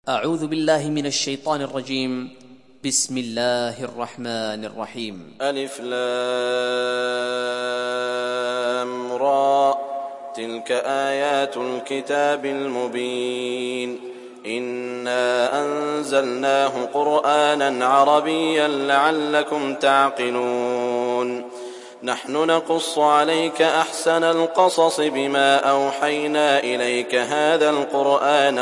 أعوذ بالله من الشيطان الرجيم. بسم الله الرحمن الرحيم. ألف لام را تلك آيات الكتاب المبين إنا أنزلناه قرآنا عربيا لعلكم تعقلون نحن نقص عليك أحسن القصص بما أوحينا إليك هذا القرآن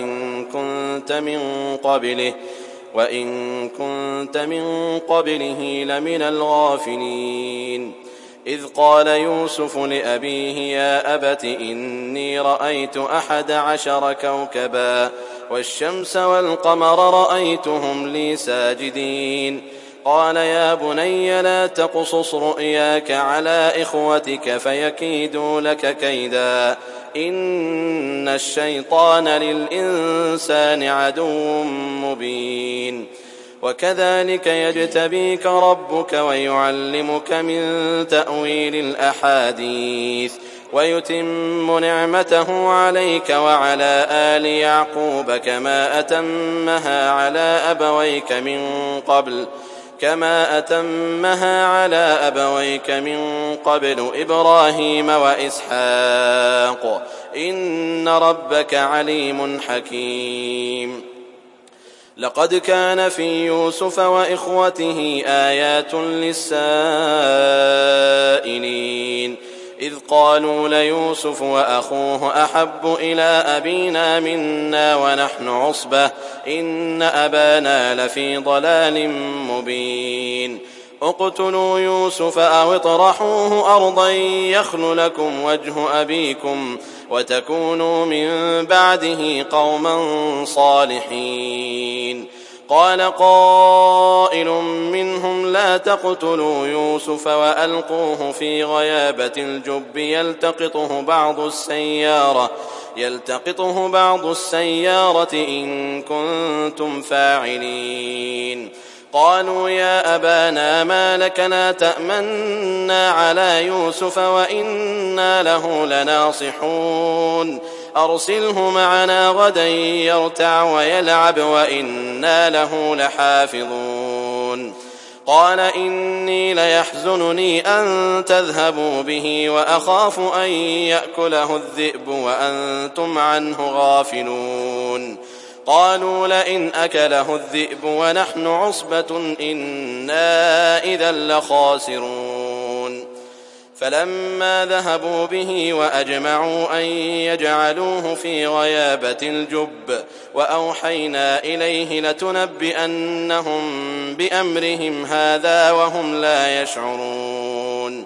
وإن كنت من قبله لمن الغافلين إذ قال يوسف لأبيه يا أبت إني رأيت 11 كوكبا والشمس والقمر رأيتهم لي ساجدين قال يا بني لا تقصص رؤياك على إخوتك فيكيدوا لك كيدا إن الشيطان للإنسان عدو مبين وكذلك يجتبيك ربك ويعلمك من تأويل الأحاديث ويتم نعمته عليك وعلى آل يعقوب كما أتمها على أبويك من قبل إبراهيم وإسحاق إن ربك عليم حكيم لقد كان في يوسف وإخوته آيات للسائلين إذ قالوا ليوسف وأخوه أحب إلى أبينا منا ونحن عصبة إن أبانا لفي ضلال مبين اقتلوا يوسف أو اطرحوه أرضا يخل لكم وجه أبيكم وتكونوا من بعده قوما صالحين قال قائل منهم لا تقتلوا يوسف وألقوه في غيابة الجب يلتقطه بعض السيارة إن كنتم فاعلين قالوا يا أبانا ما لك لا تأمنا على يوسف وإنا له لناصحون أرسله معنا غدا يرتع ويلعب وإنا له لحافظون قال إني ليحزنني أن تذهبوا به وأخاف أن يأكله الذئب وأنتم عنه غافلون قالوا لئن أكله الذئب ونحن عصبة إنا إذا لخاسرون فلما ذهبوا به وأجمعوا أن يجعلوه في غيابة الجب وأوحينا إليه لتنبئنهم بأمرهم هذا وهم لا يشعرون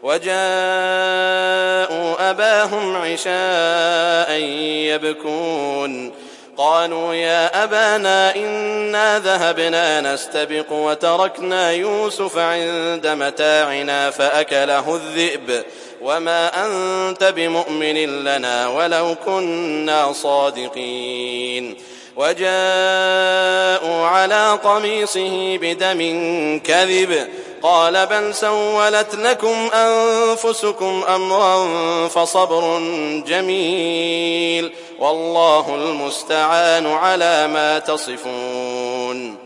وجاءوا أباهم عشاء يبكون قالوا يا أبانا إنا ذهبنا نستبق وتركنا يوسف عند متاعنا فأكله الذئب وما أنت بمؤمن لنا ولو كنا صادقين وجاءوا على قميصه بدم كذب قال بل سولت لكم أنفسكم أمرا فصبر جميل والله المستعان على ما تصفون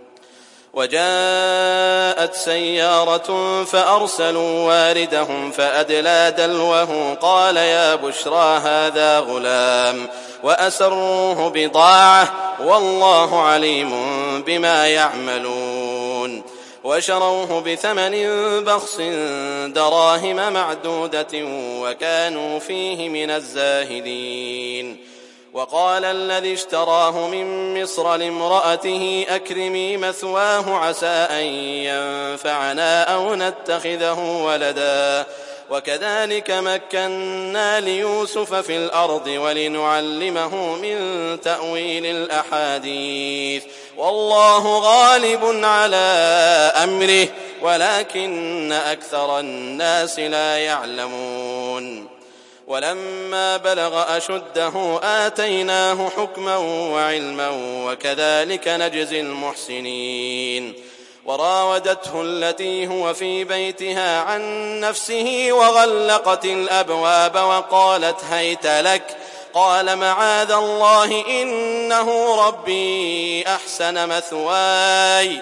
وجاءت سيارة فأرسلوا واردهم فأدلى دلوه قال يا بشرى هذا غلام وأسروه بضاعة والله عليم بما يعملون وشروه بثمن بخس دراهم معدودة وكانوا فيه من الزاهدين وقال الذي اشتراه من مصر لامرأته أكرمي مثواه عسى أن ينفعنا أو نتخذه ولدا وكذلك مكنا ليوسف في الأرض ولنعلمه من تأويل الأحاديث والله غالب على أمره ولكن أكثر الناس لا يعلمون ولما بلغ أشده آتيناه حكما وعلما وكذلك نجزي المحسنين وراودته التي هو في بيتها عن نفسه وغلقت الأبواب وقالت هيت لك قال معاذ الله إنه ربي أحسن مثواي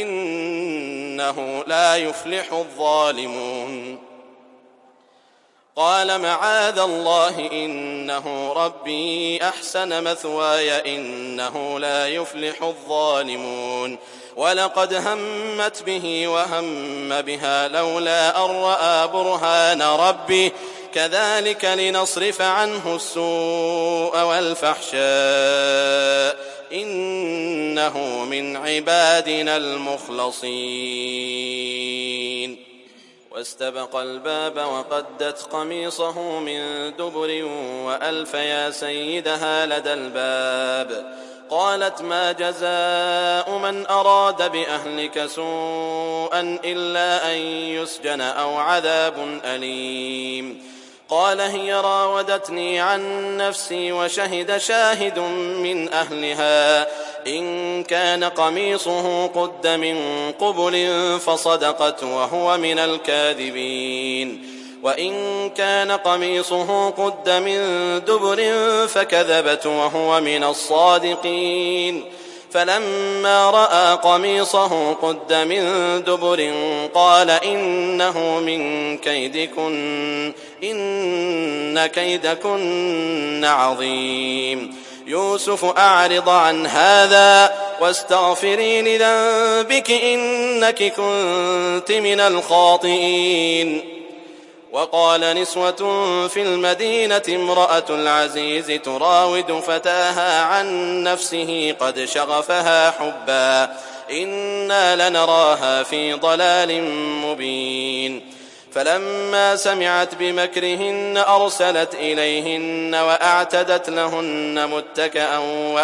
إنه لا يفلح الظالمون قال معاذ الله إنه ربي أحسن مثواي إنه لا يفلح الظالمون ولقد همت به وهم بها لولا أن رأى برهان ربه كذلك لنصرف عنه السوء والفحشاء إنه من عبادنا المخلصين واستبق الباب وقدت قميصه من دبر وألف يا سيدها لدى الباب قالت ما جزاء من أراد بأهلك سوءا إلا أن يسجن أو عذاب أليم قال هي راودتني عن نفسي وشهد شاهد من أهلها إن كان قميصه قد من قبل فصدقت وهو من الكاذبين وإن كان قميصه قد من دبر فكذبت وهو من الصادقين فلما رأى قميصه قد من دبر قال إنه من كيدكن إن كيدكن عظيم يوسف أعرض عن هذا واستغفري لذنبك إنك كنت من الخاطئين وقال نسوة في المدينة امرأة العزيز تراود فتاها عن نفسه قد شغفها حبا إنا لنراها في ضلال مبين فلما سمعت بمكرهن أرسلت إليهن وأعتدت لهن متكأ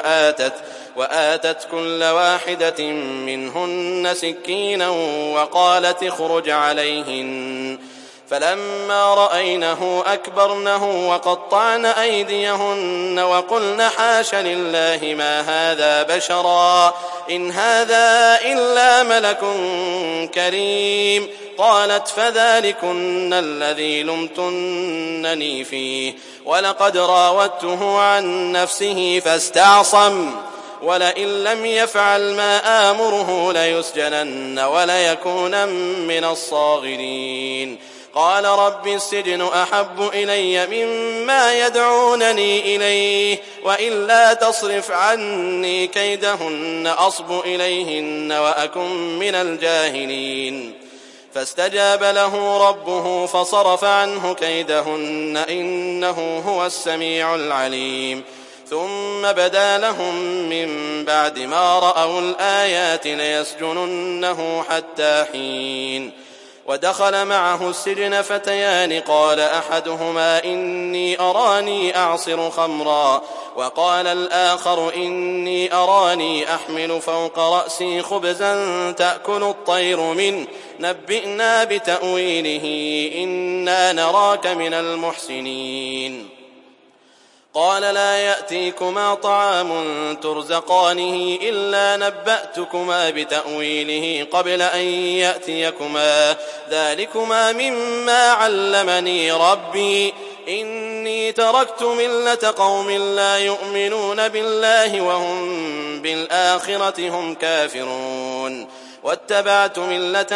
وآتت كل واحدة منهن سكينا وقالت اخرج عليهن فلما رأينه أكبرنه وقطعن أيديهن وقلن حاش لله ما هذا بشرا إن هذا إلا ملك كريم قالت فذلكن الذي لمتنني فيه ولقد راودته عن نفسه فاستعصم ولئن لم يفعل ما آمره ليسجنن وليكونن من الصاغرين قال رب السجن أحب إلي مما يدعونني إليه وإلا تصرف عني كيدهن أصب إليهن وأكن من الجاهلين فاستجاب له ربه فصرف عنه كيدهن إنه هو السميع العليم ثم بدا لهم من بعد ما رأوا الآيات ليسجننه حتى حين ودخل معه السجن فتيان قال أحدهما إني أراني أعصر خمرا وقال الآخر إني أراني أحمل فوق رأسي خبزا تأكل الطير منه نبئنا بتأويله إنا نراك من المحسنين قال لا يأتيكما طعام ترزقانه إلا نبأتكما بتأويله قبل أن يأتيكما ذلكما مما علمني ربي إني تركت ملة قوم لا يؤمنون بالله وهم بالآخرة هم كافرون واتبعت ملة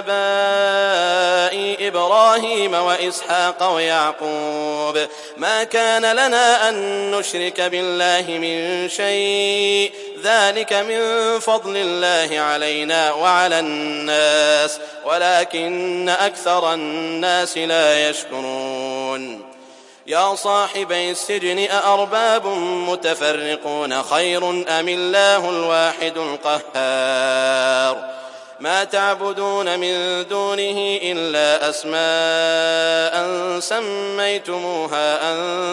آبائي إبراهيم وإسحاق ويعقوب ما كان لنا أن نشرك بالله من شيء ذلك من فضل الله علينا وعلى الناس ولكن أكثر الناس لا يشكرون يا صاحبي السجن أأرباب متفرقون خير أم الله الواحد القهار ما تعبدون من دونه إلا أسماء سميتموها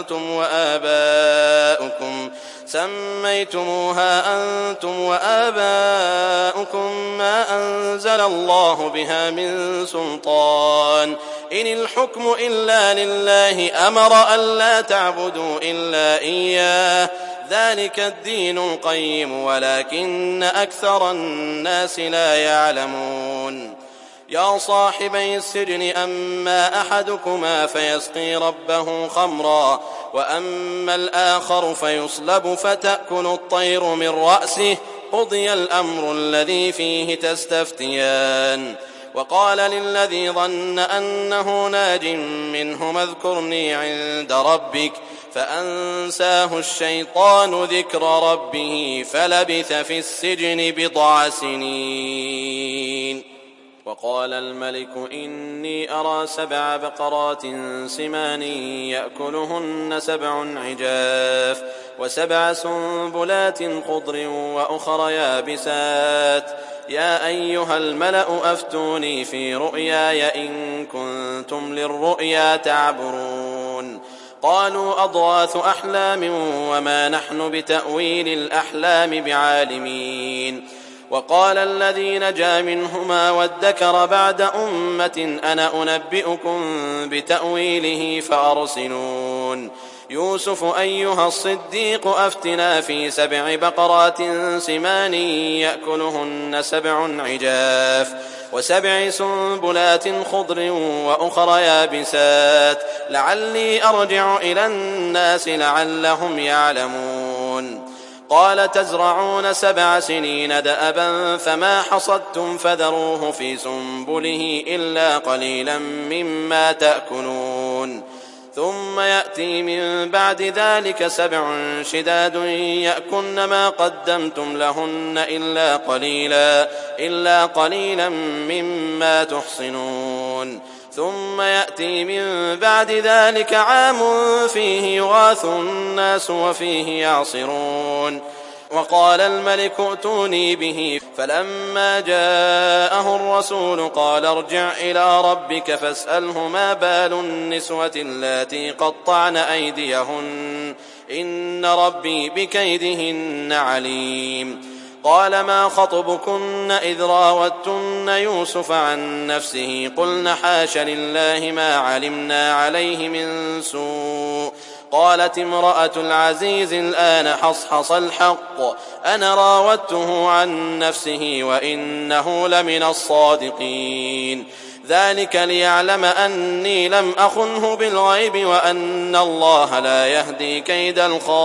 أنتم وآباؤكم ما أنزل الله بها من سلطان إن الحكم إلا لله أمر ألا تعبدوا إلا إياه ذلك الدين القيم ولكن أكثر الناس لا يعلمون يا صاحبي السجن أما أحدكما فيسقي ربه خمرا وأما الآخر فيصلب فتأكل الطير من رأسه قضي الأمر الذي فيه تستفتيان. وقال للذي ظن أنه ناج منهما اذكرني عند ربك فأنساه الشيطان ذكر ربه فلبث في السجن بضع سنين. وقال الملك إني أرى 7 بقرات سمان يأكلهن 7 عجاف و7 سنبلات خضر وأخر يابسات يا أيها الملأ أفتوني في رؤياي إن كنتم للرؤيا تعبرون. قالوا أضغاث أحلام وما نحن بتأويل الأحلام بعالمين. وقال الذي نجا منهما وادكر بعد أمة أنا أنبئكم بتأويله فأرسلون. يوسف أيها الصديق أفتنا في 7 بقرات سمان يأكلهن 7 عجاف و7 سنبلات خضر وأخر يابسات لعلي أرجع إلى الناس لعلهم يعلمون. قال تزرعون 7 سنين دأبا فما حصدتم فذروه في سنبله إلا قليلا مما تأكلون. ثم يأتي من بعد ذلك 7 شداد يأكلن ما قدمتم لهن إلا قليلا مما تحصنون. ثم يأتي من بعد ذلك عام فيه يغاث الناس وفيه يعصرون. وقال الملك ائتوني به فلما جاءه الرسول قال ارجع إلى ربك فاسأله ما بال النسوة اللاتي قطعن أيديهن إن ربي بكيدهن عليم. قال ما خطبكن إذ راوتن يوسف عن نفسه قلن حاش لله ما علمنا عليه من سوء. قالت امرأة العزيز الآن حصحص الحق أنا راودته عن نفسه وإنه لمن الصادقين. ذلك ليعلم أني لم أخنه بالغيب وأن الله لا يهدي كيد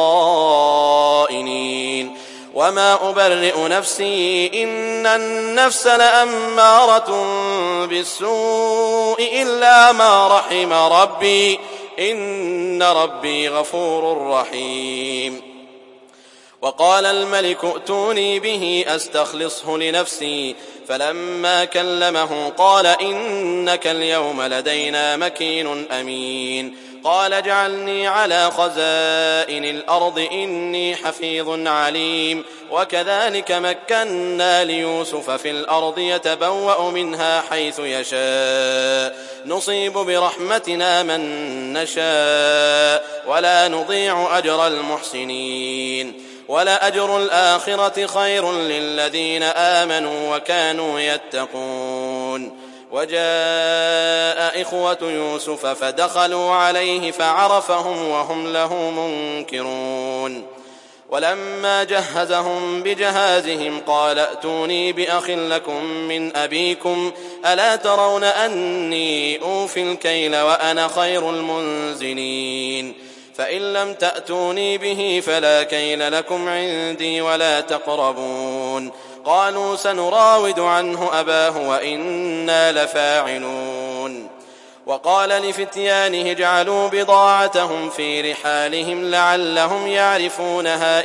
الخائنين. وما أبرئ نفسي إن النفس لأمارة بالسوء إلا ما رحم ربي إن ربي غفور رحيم. وقال الملك ائتوني به أستخلصه لنفسي فلما كلمه قال إنك اليوم لدينا مكين أمين. قال اجعلني على خزائن الأرض إني حفيظ عليم. وكذلك مكنا ليوسف في الأرض يتبوأ منها حيث يشاء نصيب برحمتنا من نشاء ولا نضيع أجر المحسنين. ولأجر الآخرة خير للذين آمنوا وكانوا يتقون. وجاء إخوة يوسف فدخلوا عليه فعرفهم وهم له منكرون. ولما جهزهم بجهازهم قال ائتوني بأخ لكم من أبيكم ألا ترون أني أوفي الكيل وأنا خير المنزلين. فإن لم تأتوني به فلا كيل لكم عندي ولا تقربون. قالوا سنراود عنه أباه وإنا لفاعلون. وقال لفتيانه اجعلوا بضاعتهم في رحالهم لعلهم يعرفونها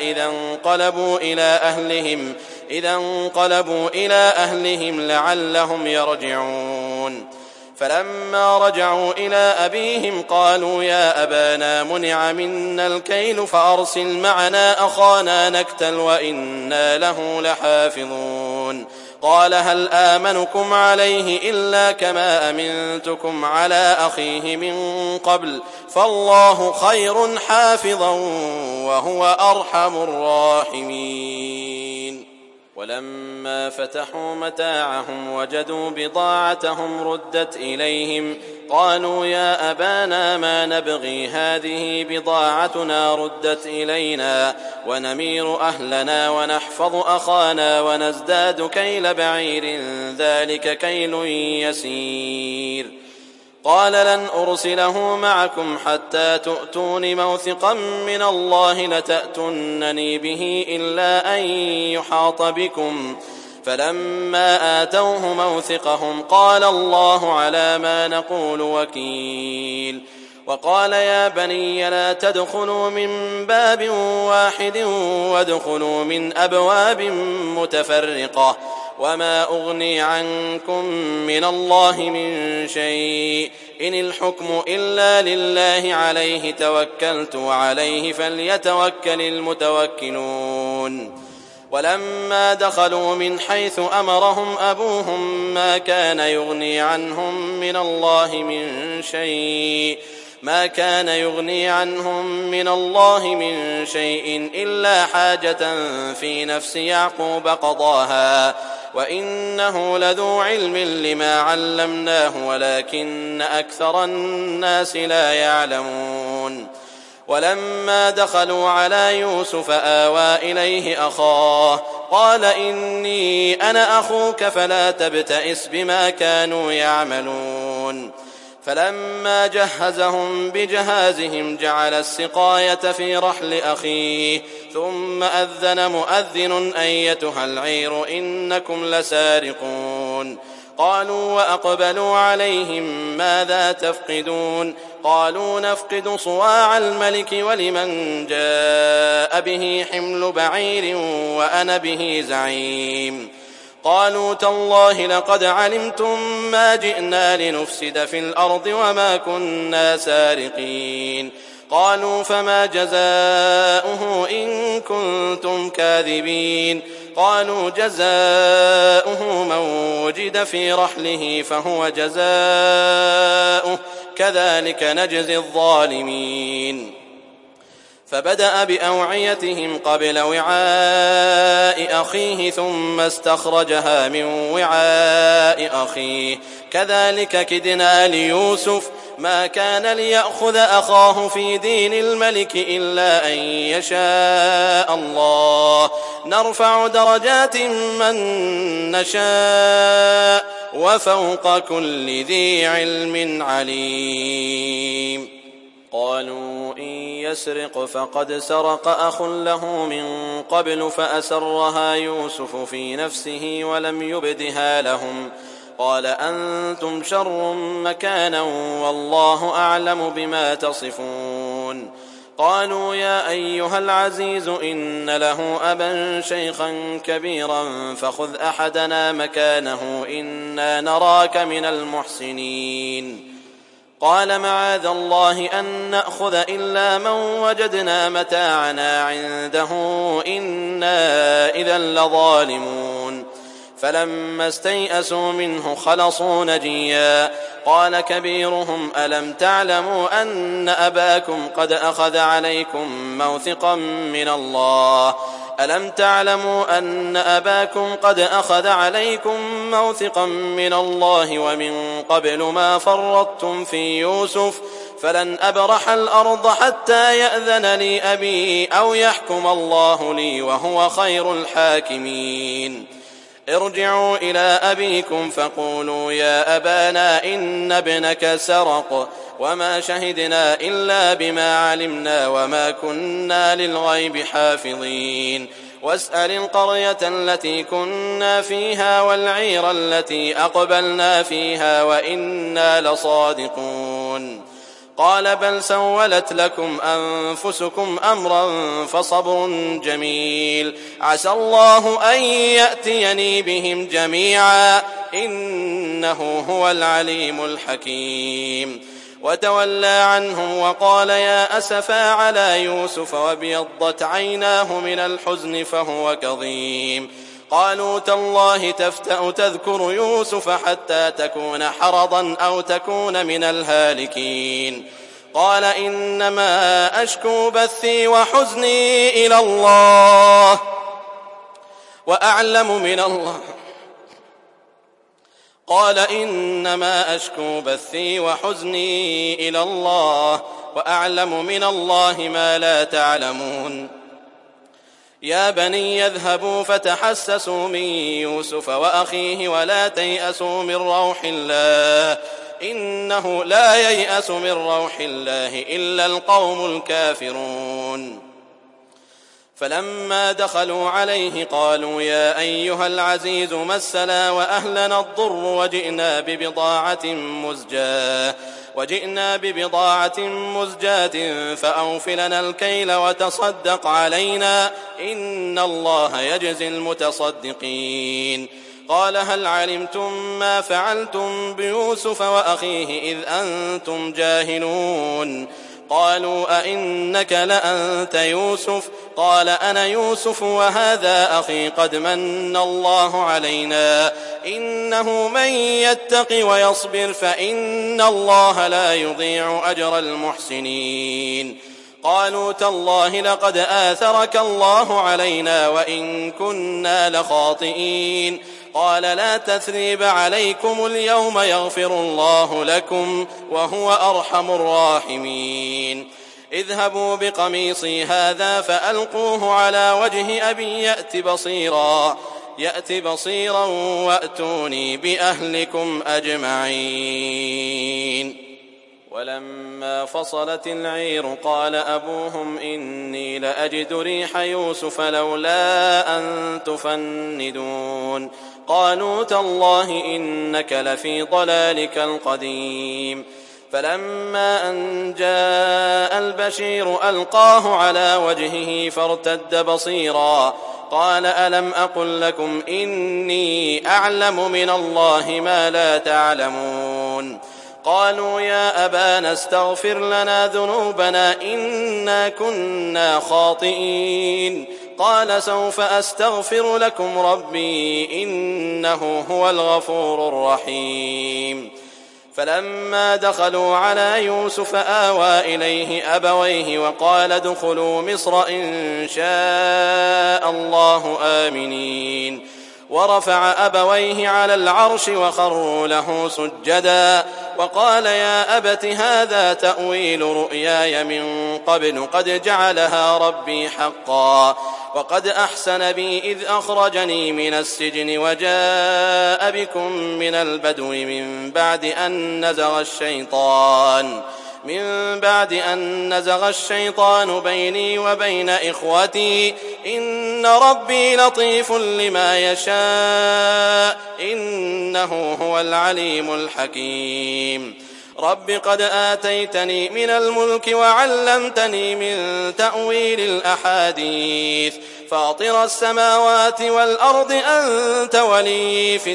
إذا انقلبوا إلى أهلهم لعلهم يرجعون. فلما رجعوا إلى أبيهم قالوا يا أبانا منع منا الكيل فأرسل معنا أخانا نكتل وإنا له لحافظون. قال هل آمنكم عليه إلا كما أمنتكم على أخيه من قبل فالله خير حافظا وهو أرحم الراحمين. ولما فتحوا متاعهم وجدوا بضاعتهم ردت إليهم قالوا يا أبانا ما نبغي هذه بضاعتنا ردت إلينا ونمير أهلنا ونحفظ أخانا ونزداد كيل بعير ذلك كيل يسير. قال لن أرسله معكم حتى تؤتون موثقا من الله لتأتونني به إلا أن يحاط بكم. فلما آتوه موثقهم قال الله على ما نقول وكيل. وقال يا بني لا تدخلوا من باب واحد وادخلوا من أبواب متفرقة وما أغني عنكم من الله من شيء إن الحكم إلا لله عليه توكلت وعليه فليتوكل المتوكلون. ولما دخلوا من حيث أمرهم أبوهم ما كان يغني عنهم من الله من شيء إلا حاجة في نفس يعقوب قضاها وإنه لذو علم لما علمناه ولكن أكثر الناس لا يعلمون. ولما دخلوا على يوسف آوى إليه أخاه قال إني أنا أخوك فلا تبتئس بما كانوا يعملون. فلما جهزهم بجهازهم جعل السقاية في رحل أخيه ثم أذن مؤذن أيتها العير إنكم لسارقون. قالوا وأقبلوا عليهم ماذا تفقدون قالوا نفقد صواع الملك ولمن جاء به حمل بعير وأنا به زعيم. قالوا تالله لقد علمتم ما جئنا لنفسد في الأرض وما كنا سارقين. قالوا فما جزاؤه إن كنتم كاذبين. قالوا جزاؤه من وجد في رحله فهو جزاؤه كذلك نجزي الظالمين. فبدأ بأوعيتهم قبل وعاء أخيه ثم استخرجها من وعاء أخيه كذلك كدنا ليوسف ما كان ليأخذ أخاه في دين الملك إلا أن يشاء الله نرفع درجات من نشاء وفوق كل ذي علم عليم. قالوا إن يسرق فقد سرق أخ له من قبل فأسرها يوسف في نفسه ولم يبدها لهم قال أنتم شر مكانا والله أعلم بما تصفون. قالوا يا أيها العزيز إن له أبا شيخا كبيرا فخذ أحدنا مكانه إنا نراك من المحسنين. قال معاذ الله أن نأخذ إلا من وجدنا متاعنا عنده إنا إذا لظالمون. فلما استيئسوا منه خلصوا نجيا قال كبيرهم ألم تعلموا أن أباكم قد أخذ عليكم موثقا من الله ومن قبل ما فرطتم في يوسف فلن أبرح الأرض حتى يأذن لي أبي أو يحكم الله لي وهو خير الحاكمين. ارجعوا إلى أبيكم فقولوا يا أبانا إن ابنك سرق وما شهدنا إلا بما علمنا وما كنا للغيب حافظين. واسأل القرية التي كنا فيها والعير التي أقبلنا فيها وإنا لصادقون. قال بل سولت لكم أنفسكم أمرا فصبر جميل عسى الله أن يأتيني بهم جميعا إنه هو العليم الحكيم. وتولى عنهم وقال يا أسفا على يوسف وابيضت عيناه من الحزن فهو كظيم. قالوا تالله تفتأ تذكر يوسف حتى تكون حرضا أو تكون من الهالكين. قال إنما أشكو بثي وحزني إلى الله وأعلم من الله. قال إنما أشكو بثي وحزني إلى الله وأعلم من الله ما لا تعلمون. يا بني يذهبوا فتحسسوا من يوسف وأخيه ولا تيأسوا من روح الله إنه لا ييأس من روح الله إلا القوم الكافرون. فلما دخلوا عليه قالوا يا أيها العزيز مسنا وأهلنا الضر وجئنا ببضاعة مزجاة فأوف لنا الكيل وتصدق علينا إن الله يجزي المتصدقين. قال هل علمتم ما فعلتم بيوسف وأخيه إذ أنتم جاهلون؟ قالوا أئنك لأنت يوسف؟ قال أنا يوسف وهذا أخي قد من الله علينا إنه من يتق ويصبر فإن الله لا يضيع أجر المحسنين. قالوا تالله لقد آثرك الله علينا وإن كنا لخاطئين. قال لا تثريب عليكم اليوم يغفر الله لكم وهو أرحم الراحمين. اذهبوا بقميصي هذا فألقوه على وجه أبي يأت بصيرا وأتوني بأهلكم أجمعين. ولما فصلت العير قال أبوهم إني لأجد ريح يوسف لولا أن تفندون. قالوا تالله إنك لفي ضلالك القديم. فلما أن جاء البشير ألقاه على وجهه فارتد بصيرا قال ألم أقل لكم إني أعلم من الله ما لا تعلمون؟ قالوا يا أبانا استغفر لنا ذنوبنا إنا كنا خاطئين. قال سوف أستغفر لكم ربي إنه هو الغفور الرحيم. فلما دخلوا على يوسف آوى إليه أبويه وقال ادخلوا مصر إن شاء الله آمنين. ورفع أبويه على العرش وخروا له سجدا وقال يا أبت هذا تأويل رؤياي من قبل قد جعلها ربي حقا وقد أحسن بي إذ أخرجني من السجن وجاء بكم من البدو من بعد أن نزغ الشيطان بيني وبين إخوتي إن ربي لطيف لما يشاء إنه هو العليم الحكيم. رب قد آتيتني من الملك وعلمتني من تأويل الأحاديث فاطر السماوات والأرض أنت ولي في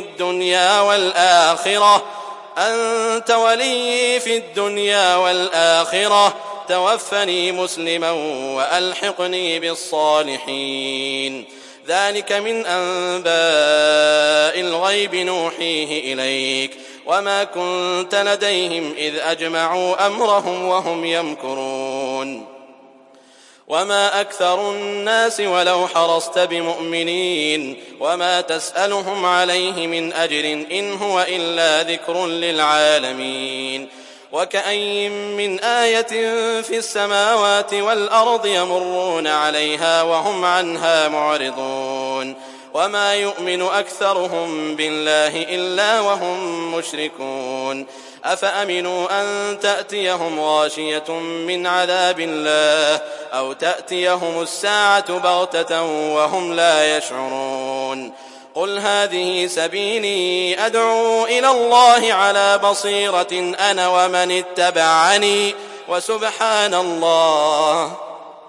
الدنيا والآخرة توفني مسلما وألحقني بالصالحين. ذلك من أنباء الغيب نوحيه إليك وما كنت لديهم إذ أجمعوا أمرهم وهم يمكرون. وما أكثر الناس ولو حرصت بمؤمنين وما تسألهم عليه من أجر إن هو إلا ذكر للعالمين. وكأين من آية في السماوات والأرض يمرون عليها وهم عنها معرضون وما يؤمن أكثرهم بالله إلا وهم مشركون. أفأمنوا أن تأتيهم غاشية من عذاب الله أو تأتيهم الساعة بغتة وهم لا يشعرون. قل هذه سبيلي أدعو إلى الله على بصيرة أنا ومن اتبعني وسبحان الله.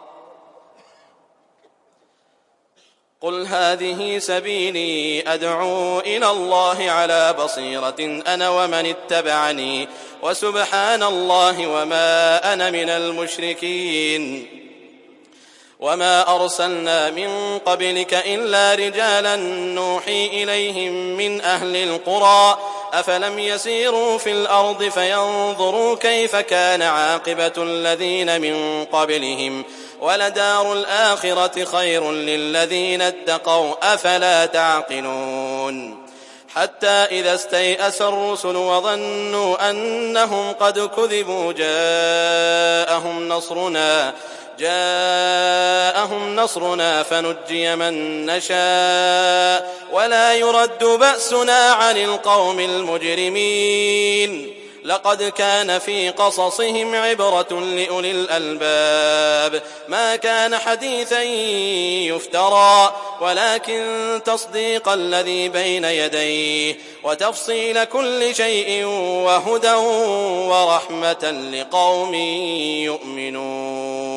قل هذه سبيلي أدعو إلى الله على بصيرة أنا ومن اتبعني وسبحان الله وما أنا من المشركين. وما أرسلنا من قبلك إلا رجالا نوحي إليهم من أهل القرى أفلم يسيروا في الأرض فينظروا كيف كان عاقبة الذين من قبلهم ولدار الآخرة خير للذين اتقوا أفلا تعقلون حتى إذا استيأس الرسل وظنوا أنهم قد كذبوا جاءهم نصرنا فنجي من نشاء ولا يرد بأسنا عن القوم المجرمين لقد كان في قصصهم عبرة لأولي الألباب ما كان حديثا يفترى ولكن تصديق الذي بين يديه وتفصيل كل شيء وهدى ورحمة لقوم يؤمنون.